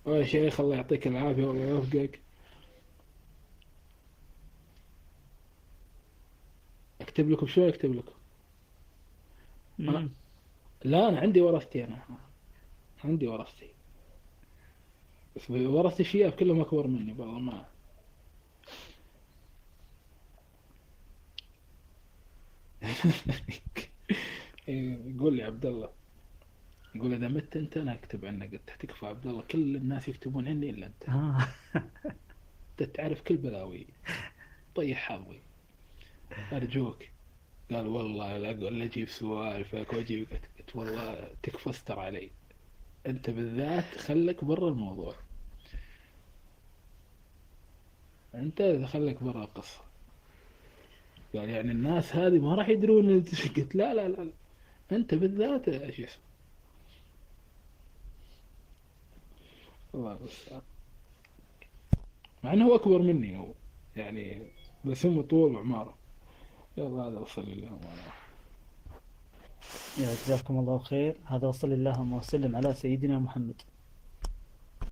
يا شيخ الله يعطيك العافية والله يوفقك. اكتب لكم شو اكتب لكم؟ انا امم. لا، انا عندي ورثتي، انا عندي ورثتي، بس ورثتي شياب كلهم اكبر مني والله ما. يقول لي عبد الله، يقول اذا مت انت انا اكتب عنك، قلت تكفى عبد الله، كل الناس يكتبون عني الا انت. آه. انت تعرف كل بلاوي، طيح حظي، ارجوك. قال والله لا اقول لا اجيب سوالفك واجيب، قلت والله تكفى استر علي، انت بالذات خلك برا الموضوع، انت خلك برا القصة. قال يعني الناس هذه ما راح يدرون قلت لا لا لا لا. انت بالذات شو اسمه، الله المستعان. مع انه هو اكبر مني هو، يعني بس هم طول وعماره. يلا هذا وصل اللهم على. يا جزاكم الله خير، هذا وصلى اللهم وسلم على سيدنا محمد.